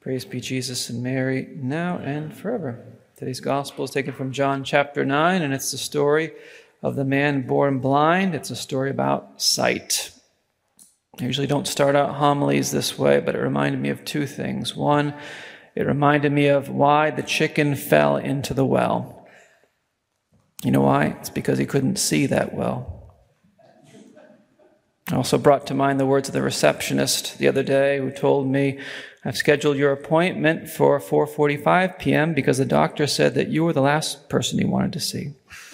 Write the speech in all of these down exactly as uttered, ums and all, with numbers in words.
Praise be Jesus and Mary, now and forever. Today's gospel is taken from John chapter nine, and it's the story of the man born blind. It's a story about sight. I usually don't start out homilies this way, but it reminded me of two things. One, it reminded me of why the chicken fell into the well. You know why? It's because he couldn't see that well. I also brought to mind the words of the receptionist the other day who told me, I've scheduled your appointment for four forty-five p.m. because the doctor said that you were the last person he wanted to see.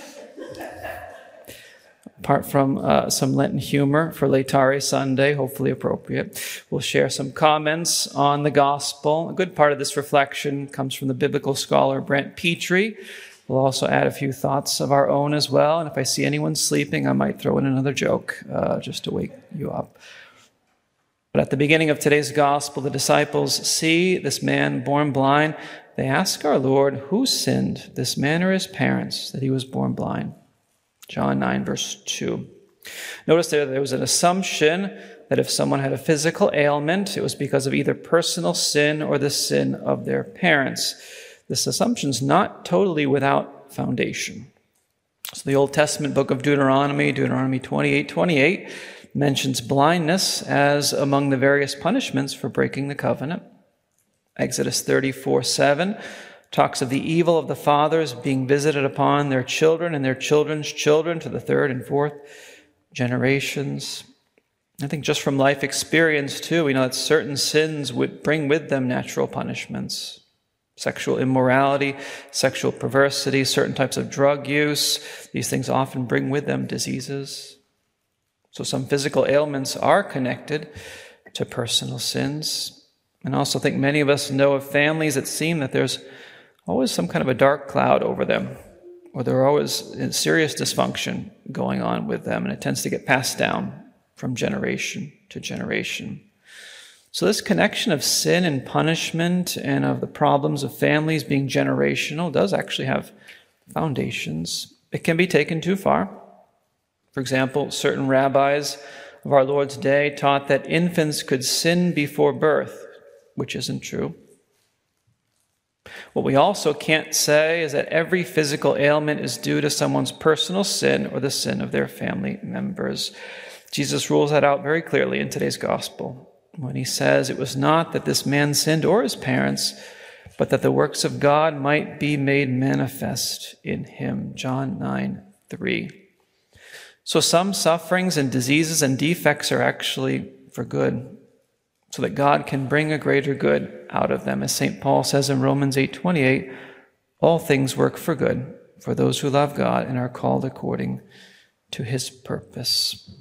Apart from uh, some Lenten humor for Laetare Sunday, hopefully appropriate, we'll share some comments on the gospel. A good part of this reflection comes from the biblical scholar Brent Petrie. We'll also add a few thoughts of our own as well. And if I see anyone sleeping, I might throw in another joke uh, just to wake you up. But at the beginning of today's gospel, the disciples see this man born blind. They ask our Lord, who sinned, this man or his parents, that he was born blind? John nine, verse two. Notice there there was an assumption that if someone had a physical ailment, it was because of either personal sin or the sin of their parents. This assumption is not totally without foundation. So the Old Testament book of Deuteronomy, Deuteronomy twenty-eight twenty-eight, mentions blindness as among the various punishments for breaking the covenant. Exodus thirty-four seven talks of the evil of the fathers being visited upon their children and their children's children to the third and fourth generations. I think just from life experience too, we know that certain sins would bring with them natural punishments. Sexual immorality, sexual perversity, certain types of drug use, these things often bring with them diseases. So some physical ailments are connected to personal sins. And I also think many of us know of families that seem that there's always some kind of a dark cloud over them, or there are always serious dysfunction going on with them, and it tends to get passed down from generation to generation. So this connection of sin and punishment and of the problems of families being generational does actually have foundations. It can be taken too far. For example, certain rabbis of our Lord's day taught that infants could sin before birth, which isn't true. What we also can't say is that every physical ailment is due to someone's personal sin or the sin of their family members. Jesus rules that out very clearly in today's gospel when he says it was not that this man sinned or his parents, but that the works of God might be made manifest in him. John nine three. So some sufferings and diseases and defects are actually for good, so that God can bring a greater good out of them. As Saint Paul says in Romans eight twenty-eight, all things work for good for those who love God and are called according to his purpose.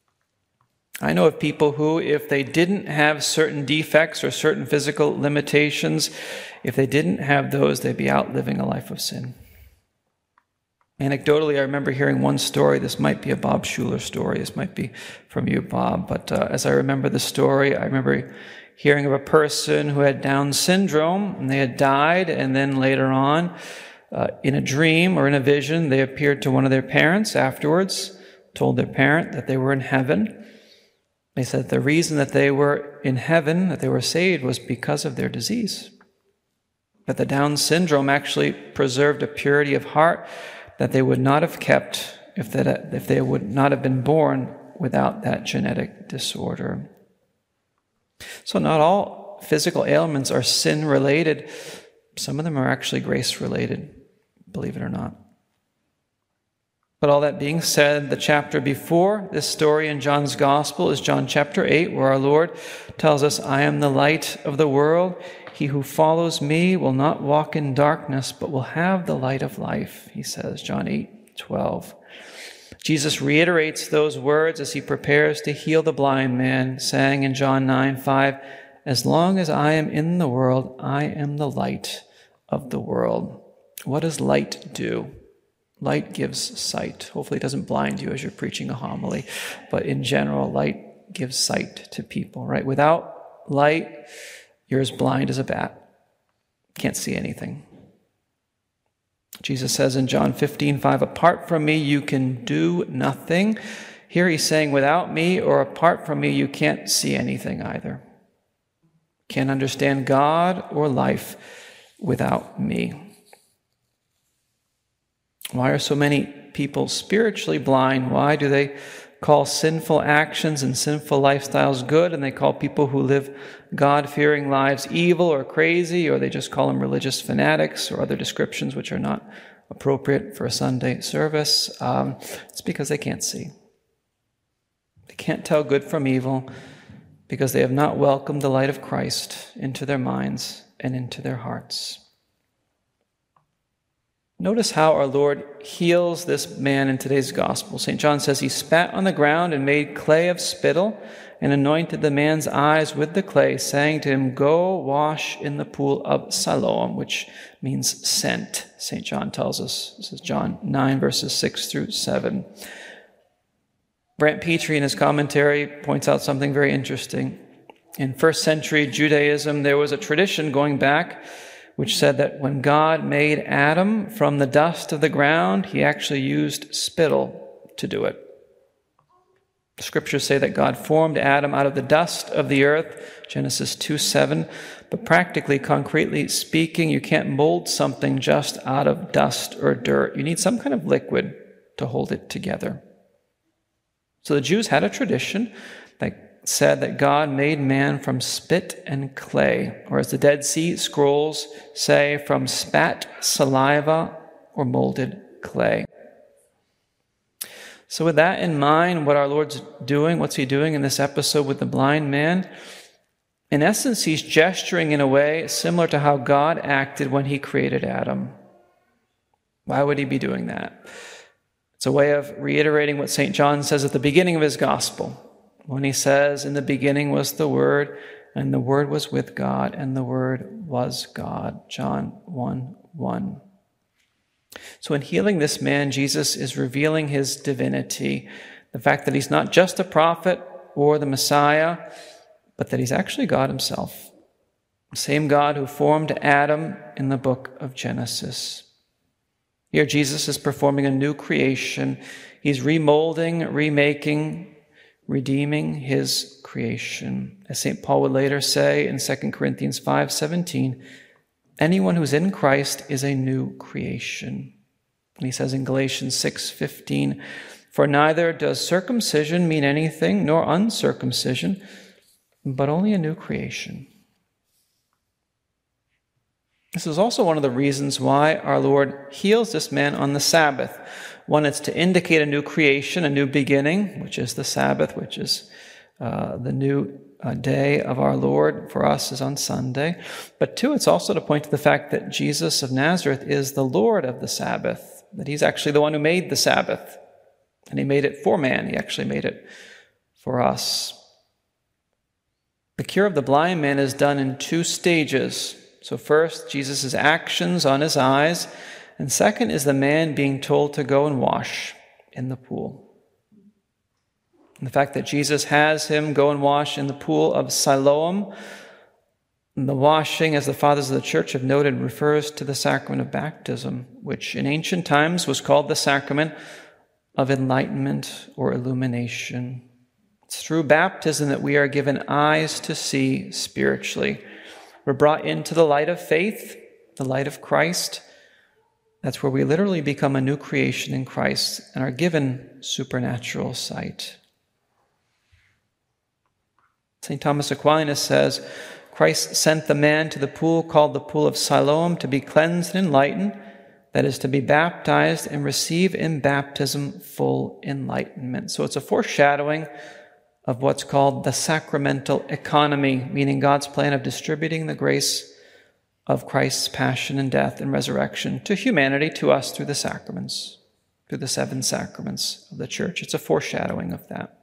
I know of people who, if they didn't have certain defects or certain physical limitations, if they didn't have those, they'd be out living a life of sin. Anecdotally, I remember hearing one story. This might be a Bob Schuller story. This might be from you, Bob. But uh, as I remember the story, I remember hearing of a person who had Down syndrome, and they had died, and then later on, uh, in a dream or in a vision, they appeared to one of their parents afterwards, told their parent that they were in heaven. They said the reason that they were in heaven, that they were saved, was because of their disease. That the Down syndrome actually preserved a purity of heart that they would not have kept if, that, if they would not have been born without that genetic disorder. So not all physical ailments are sin-related. Some of them are actually grace-related, believe it or not. But all that being said, the chapter before this story in John's Gospel is John chapter eight, where our Lord tells us, I am the light of the world. He who follows me will not walk in darkness, but will have the light of life, he says, John eight twelve. Jesus reiterates those words as he prepares to heal the blind man, saying in John nine five, as long as I am in the world, I am the light of the world. What does light do? Light gives sight. Hopefully it doesn't blind you as you're preaching a homily, but in general, light gives sight to people, right? Without light, you're as blind as a bat. Can't see anything. Jesus says in John fifteen five, apart from me, you can do nothing. Here he's saying, without me or apart from me, you can't see anything either. can't understand God or life without me. Why are so many people spiritually blind? Why do they call sinful actions and sinful lifestyles good, and they call people who live God-fearing lives evil or crazy, or they just call them religious fanatics or other descriptions which are not appropriate for a Sunday service? Um, it's because they can't see. They can't tell good from evil because they have not welcomed the light of Christ into their minds and into their hearts. Notice how our Lord heals this man in today's gospel. Saint John says he spat on the ground and made clay of spittle and anointed the man's eyes with the clay, saying to him, "Go wash in the pool of Siloam," which means sent, Saint John tells us. This is John nine, verses six through seven. Brant Petrie, in his commentary, points out something very interesting. In first century Judaism, there was a tradition going back which said that when God made Adam from the dust of the ground, he actually used spittle to do it. The scriptures say that God formed Adam out of the dust of the earth, Genesis two seven, but practically, concretely speaking, you can't mold something just out of dust or dirt. You need some kind of liquid to hold it together. So the Jews had a tradition that said that God made man from spit and clay, or as the Dead Sea Scrolls say, from spat, saliva, or molded clay. So with that in mind, what our Lord's doing, what's he doing in this episode with the blind man? In essence, he's gesturing in a way similar to how God acted when he created Adam. Why would he be doing that? It's a way of reiterating what Saint John says at the beginning of his gospel, when he says, "In the beginning was the Word, and the Word was with God, and the Word was God." John one one. So in healing this man, Jesus is revealing his divinity, the fact that he's not just a prophet or the Messiah, but that he's actually God himself, the same God who formed Adam in the book of Genesis. Here Jesus is performing a new creation. He's remolding, remaking, redeeming his creation. As Saint Paul would later say in Second Corinthians five seventeen, anyone who's in Christ is a new creation. And he says in Galatians six fifteen, for neither does circumcision mean anything, nor uncircumcision, but only a new creation. This is also one of the reasons why our Lord heals this man on the Sabbath. One, it's to indicate a new creation, a new beginning, which is the Sabbath, which is uh, the new uh, day of our Lord for us is on Sunday. But two, it's also to point to the fact that Jesus of Nazareth is the Lord of the Sabbath, that he's actually the one who made the Sabbath. And he made it for man. He actually made it for us. The cure of the blind man is done in two stages. So first, Jesus' actions on his eyes, and second is the man being told to go and wash in the pool. And the fact that Jesus has him go and wash in the pool of Siloam, and the washing, as the fathers of the church have noted, refers to the sacrament of baptism, which in ancient times was called the sacrament of enlightenment or illumination. It's through baptism that we are given eyes to see spiritually. We're brought into the light of faith, the light of Christ. That's where we literally become a new creation in Christ and are given supernatural sight. Saint Thomas Aquinas says, Christ sent the man to the pool called the pool of Siloam to be cleansed and enlightened, that is, to be baptized and receive in baptism full enlightenment. So it's a foreshadowing of what's called the sacramental economy, meaning God's plan of distributing the grace of Christ's passion and death and resurrection to humanity, to us, through the sacraments, through the seven sacraments of the church. It's a foreshadowing of that.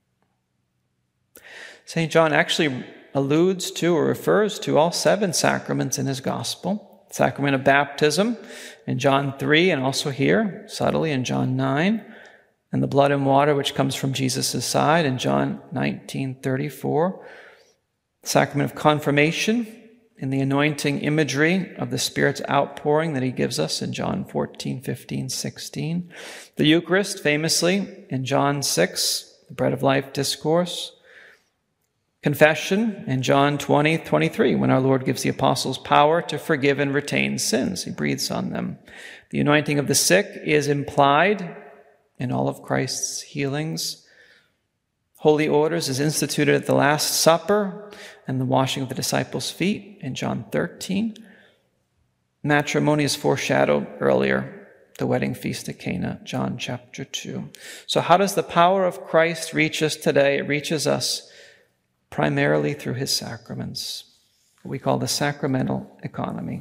Saint John actually alludes to or refers to all seven sacraments in his gospel. Sacrament of baptism in John three, and also here, subtly, in John nine. And the blood and water which comes from Jesus' side in John nineteen thirty-four. The sacrament of confirmation in the anointing imagery of the Spirit's outpouring that he gives us in John fourteen, fifteen, sixteen. The Eucharist, famously, in John six, the bread of life discourse. Confession in John twenty, twenty-three, when our Lord gives the apostles power to forgive and retain sins. He breathes on them. The anointing of the sick is implied in all of Christ's healings. Holy orders is instituted at the Last Supper and the washing of the disciples' feet in John thirteen. Matrimony is foreshadowed earlier, the wedding feast at Cana, John chapter two. So how does the power of Christ reach us today? It reaches us primarily through his sacraments, what we call the sacramental economy.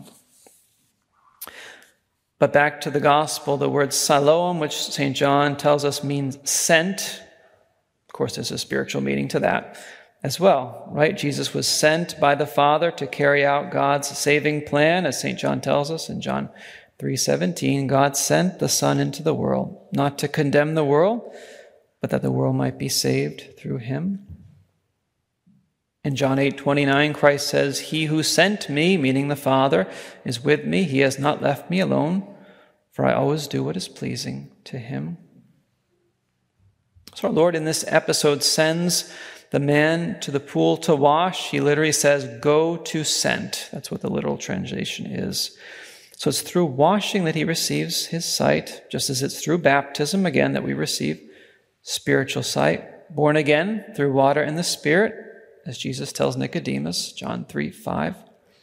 But back to the gospel, the word Siloam, which Saint John tells us means sent. Of course, there's a spiritual meaning to that as well, right? Jesus was sent by the Father to carry out God's saving plan, as Saint John tells us in John three seventeen. God sent the Son into the world, not to condemn the world, but that the world might be saved through him. In John eight twenty-nine, Christ says, "He who sent me," meaning the Father, "is with me. He has not left me alone, for I always do what is pleasing to him." So our Lord in this episode sends the man to the pool to wash. He literally says, "Go to sent." That's what the literal translation is. So it's through washing that he receives his sight, just as it's through baptism, again, that we receive spiritual sight. Born again through water and the Spirit, as Jesus tells Nicodemus, John three five.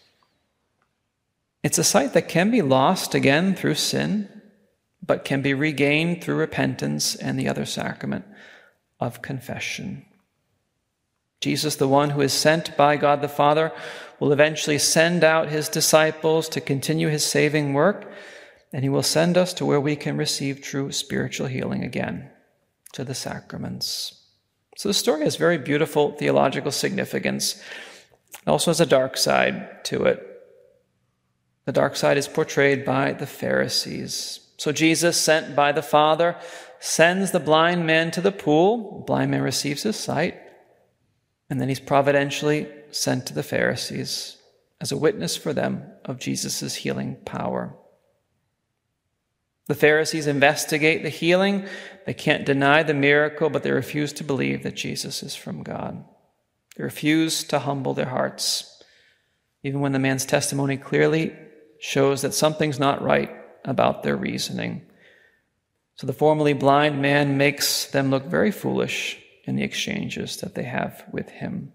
It's a sight that can be lost again through sin, but can be regained through repentance and the other sacrament of confession. Jesus, the one who is sent by God the Father, will eventually send out his disciples to continue his saving work, and he will send us to where we can receive true spiritual healing again, to the sacraments. So the story has very beautiful theological significance. It also has a dark side to it. The dark side is portrayed by the Pharisees. So Jesus, sent by the Father, sends the blind man to the pool. The blind man receives his sight. And then he's providentially sent to the Pharisees as a witness for them of Jesus' healing power. The Pharisees investigate the healing. They can't deny the miracle, but they refuse to believe that Jesus is from God. They refuse to humble their hearts, even when the man's testimony clearly shows that something's not right about their reasoning. So the formerly blind man makes them look very foolish in the exchanges that they have with him.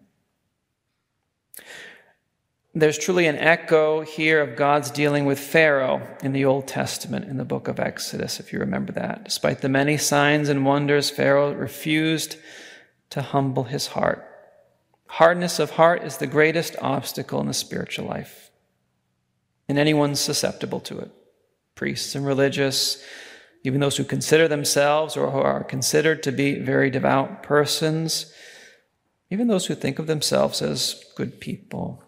There's truly an echo here of God's dealing with Pharaoh in the Old Testament, in the book of Exodus, if you remember that. Despite the many signs and wonders, Pharaoh refused to humble his heart. Hardness of heart is the greatest obstacle in the spiritual life, and anyone's susceptible to it. Priests and religious, even those who consider themselves or who are considered to be very devout persons, even those who think of themselves as good people.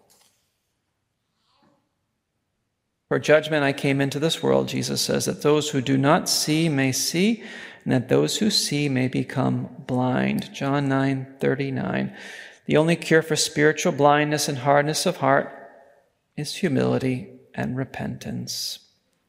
For judgment I came into this world, Jesus says, that those who do not see may see, and that those who see may become blind. John nine thirty-nine. The only cure for spiritual blindness and hardness of heart is humility and repentance.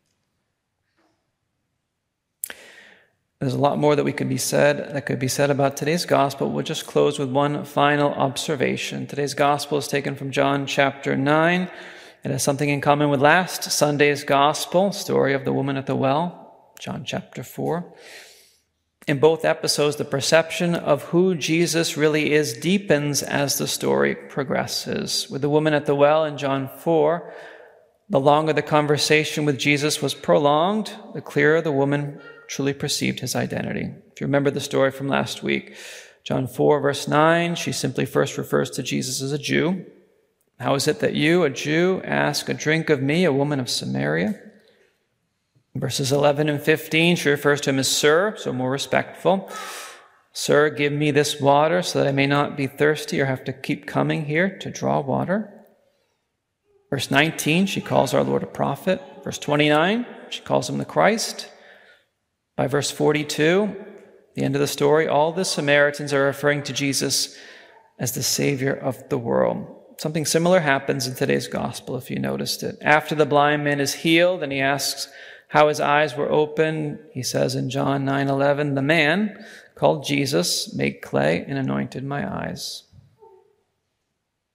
There's a lot more that we could be said, that could be said about today's gospel. We'll just close with one final observation. Today's gospel is taken from John chapter nine. It has something in common with last Sunday's gospel, story of the woman at the well, John chapter four. In both episodes, the perception of who Jesus really is deepens as the story progresses. With the woman at the well in John four, the longer the conversation with Jesus was prolonged, the clearer the woman truly perceived his identity. If you remember the story from last week, John four, verse nine, she simply first refers to Jesus as a Jew. How is it that you, a Jew, ask a drink of me, a woman of Samaria? In verses eleven and fifteen, she refers to him as Sir, so more respectful. Sir, give me this water so that I may not be thirsty or have to keep coming here to draw water. Verse nineteen, she calls our Lord a prophet. Verse twenty-nine, she calls him the Christ. By verse forty-two, the end of the story, all the Samaritans are referring to Jesus as the Savior of the world. Something similar happens in today's gospel, if you noticed it. After the blind man is healed and he asks how his eyes were opened, he says in John nine eleven, the man called Jesus made clay and anointed my eyes.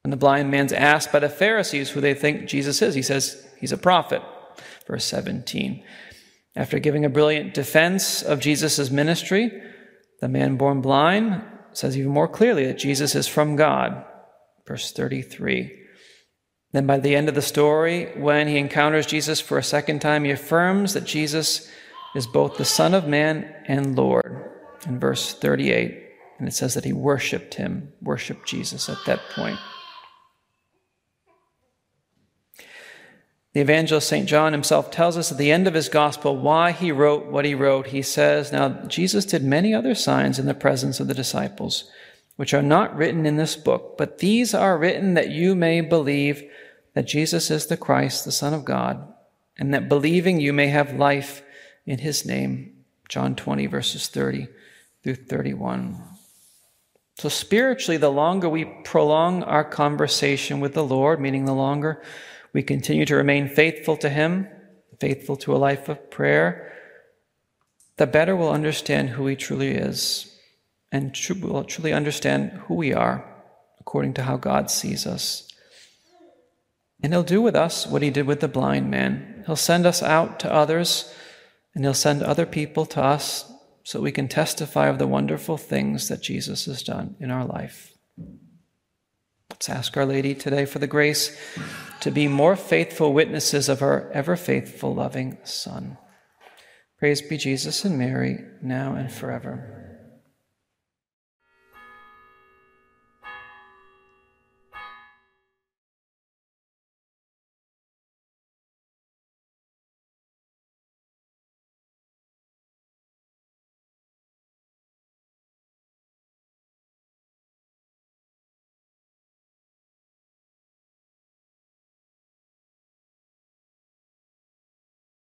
When the blind man's asked by the Pharisees who they think Jesus is, he says he's a prophet. Verse seventeen. After giving a brilliant defense of Jesus' ministry, the man born blind says even more clearly that Jesus is from God. Verse thirty-three. Then by the end of the story, when he encounters Jesus for a second time, he affirms that Jesus is both the Son of Man and Lord. In verse thirty-eight, and it says that he worshipped him, worshipped Jesus at that point. The evangelist Saint John himself tells us at the end of his gospel why he wrote what he wrote. He says, "Now Jesus did many other signs in the presence of the disciples, which are not written in this book, but these are written that you may believe that Jesus is the Christ, the Son of God, and that believing you may have life in his name." John twenty, verses thirty through thirty-one. So spiritually, the longer we prolong our conversation with the Lord, meaning the longer we continue to remain faithful to him, faithful to a life of prayer, the better we'll understand who he truly is, and tr- we'll truly understand who we are according to how God sees us. And he'll do with us what he did with the blind man. He'll send us out to others, and he'll send other people to us so we can testify of the wonderful things that Jesus has done in our life. Let's ask Our Lady today for the grace to be more faithful witnesses of our ever-faithful, loving Son. Praise be Jesus and Mary, now and forever.